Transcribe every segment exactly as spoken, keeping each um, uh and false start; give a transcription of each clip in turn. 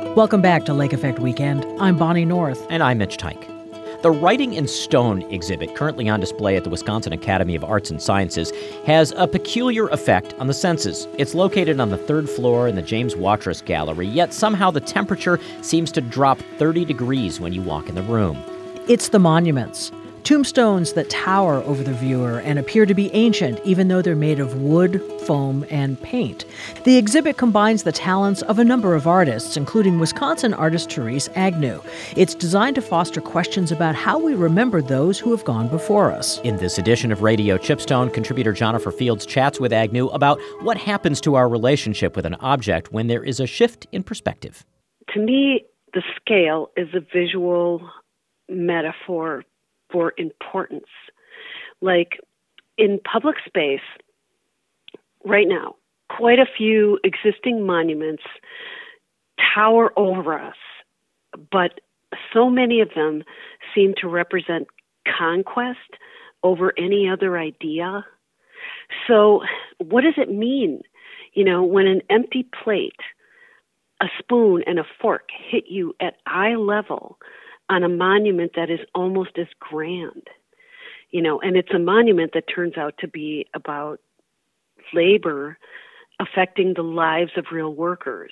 Welcome back to Lake Effect Weekend. I'm Bonnie North. And I'm Mitch Tyke. The Writing in Stone exhibit, currently on display at the Wisconsin Academy of Arts and Sciences, has a peculiar effect on the senses. It's located on the third floor in the James Watrous Gallery, yet somehow the temperature seems to drop thirty degrees when you walk in the room. It's the monuments. Tombstones that tower over the viewer and appear to be ancient, even though they're made of wood, foam, and paint. The exhibit combines the talents of a number of artists, including Wisconsin artist Therese Agnew. It's designed to foster questions about how we remember those who have gone before us. In this edition of Radio Chipstone, contributor Jennifer Fields chats with Agnew about what happens to our relationship with an object when there is a shift in perspective. To me, the scale is a visual metaphor for importance. Like in public space, right now, quite a few existing monuments tower over us, but so many of them seem to represent conquest over any other idea. So what does it mean, you know, when an empty plate, a spoon, and a fork hit you at eye level on a monument that is almost as grand, you know, and it's a monument that turns out to be about labor affecting the lives of real workers.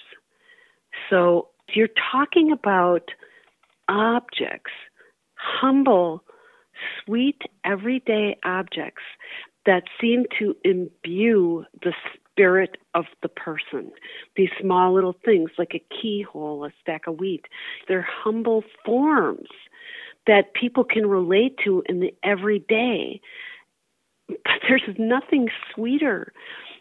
So you're talking about objects, humble, sweet, everyday objects that seem to imbue the spirit of the person. These small little things like a keyhole, a stack of wheat, they're humble forms that people can relate to in the everyday. But there's nothing sweeter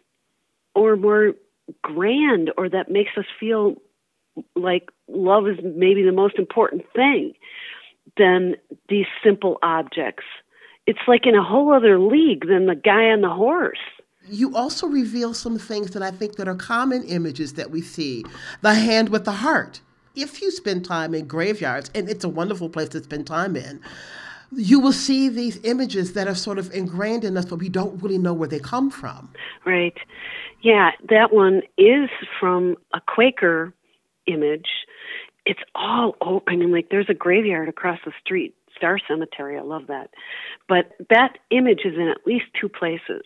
or more grand or that makes us feel like love is maybe the most important thing than these simple objects. It's like in a whole other league than the guy on the horse. You also reveal some things that I think that are common images that we see. The hand with the heart. If you spend time in graveyards, and it's a wonderful place to spend time in, you will see these images that are sort of ingrained in us, but we don't really know where they come from. Right. Yeah, that one is from a Quaker image. It's all over. I mean, like there's a graveyard across the street, Star Cemetery. I love that. But that image is in at least two places.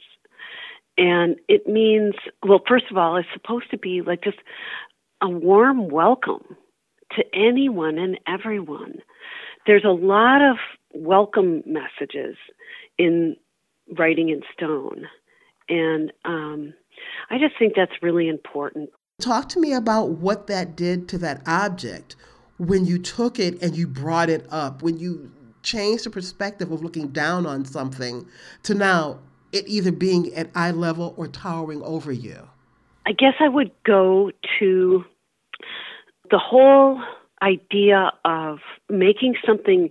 And it means, well, first of all, it's supposed to be like just a warm welcome to anyone and everyone. There's a lot of welcome messages in Writing in Stone. And um, I just think that's really important. Talk to me about what that did to that object when you took it and you brought it up, when you changed the perspective of looking down on something to now it either being at eye level or towering over you. I guess I would go to the whole idea of making something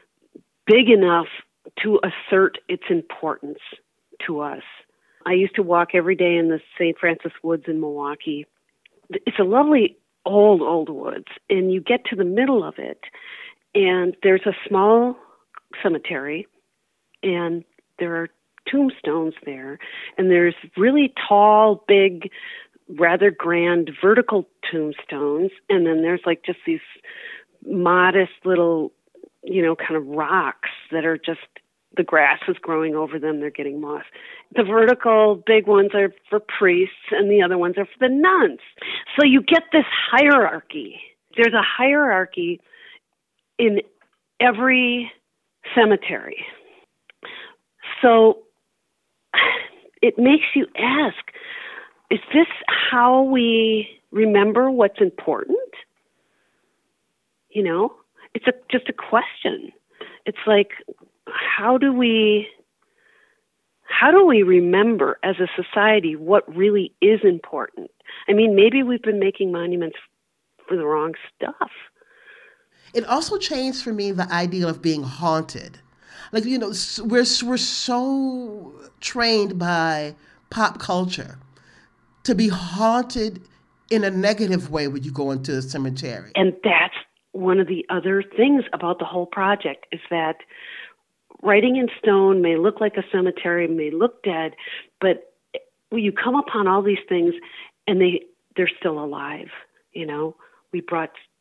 big enough to assert its importance to us. I used to walk every day in the Saint Francis Woods in Milwaukee. It's a lovely old, old woods, and you get to the middle of it, and there's a small cemetery, and there are tombstones there, and there's really tall, big, rather grand vertical tombstones, and then there's like just these modest little, you know, kind of rocks that are just, the grass is growing over them, they're getting moss. The vertical big ones are for priests, and the other ones are for the nuns. So you get this hierarchy. There's a hierarchy in every cemetery. So it makes you ask, is this how we remember what's important? You know, it's a, just a question. It's like, how do we, how do we remember as a society what really is important? I mean, maybe we've been making monuments for the wrong stuff. It also changed for me the idea of being haunted. Like, you know, we're, we're so trained by pop culture to be haunted in a negative way when you go into a cemetery. And that's one of the other things about the whole project is that Writing in Stone may look like a cemetery, may look dead, but you come upon all these things and they, they're still alive. You know, we brought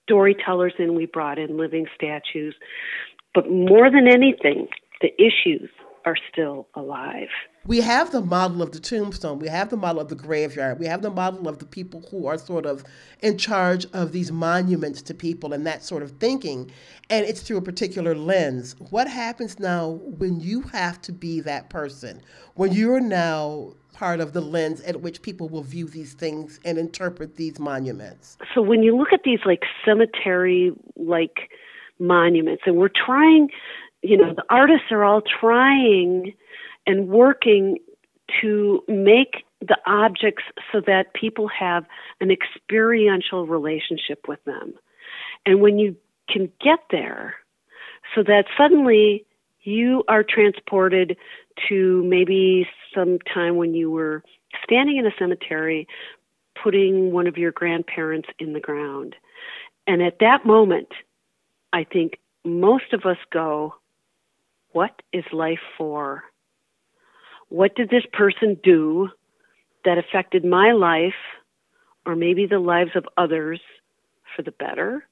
storytellers in, we brought in living statues. But more than anything, the issues are still alive. We have the model of the tombstone. We have the model of the graveyard. We have the model of the people who are sort of in charge of these monuments to people and that sort of thinking. And it's through a particular lens. What happens now when you have to be that person? When you're now part of the lens at which people will view these things and interpret these monuments? So when you look at these like cemetery-like monuments, and we're trying, you know, the artists are all trying and working to make the objects so that people have an experiential relationship with them. And when you can get there, so that suddenly you are transported to maybe some time when you were standing in a cemetery, putting one of your grandparents in the ground. And at that moment, I think most of us go, what is life for? What did this person do that affected my life, or maybe the lives of others, for the better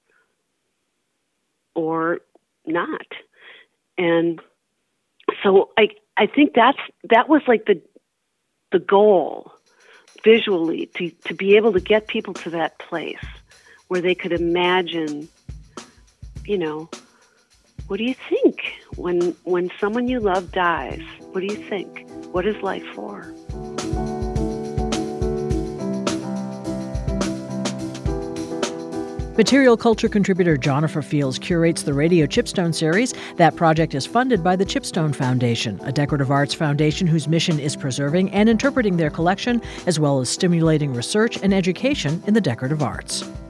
or not? And so I I think that's that was like the the goal visually, to, to be able to get people to that place where they could imagine, you know, what do you think when when someone you love dies? What do you think? What is life for? Material culture contributor Jonnifer Fields curates the Radio Chipstone series. That project is funded by the Chipstone Foundation, a decorative arts foundation whose mission is preserving and interpreting their collection, as well as stimulating research and education in the decorative arts.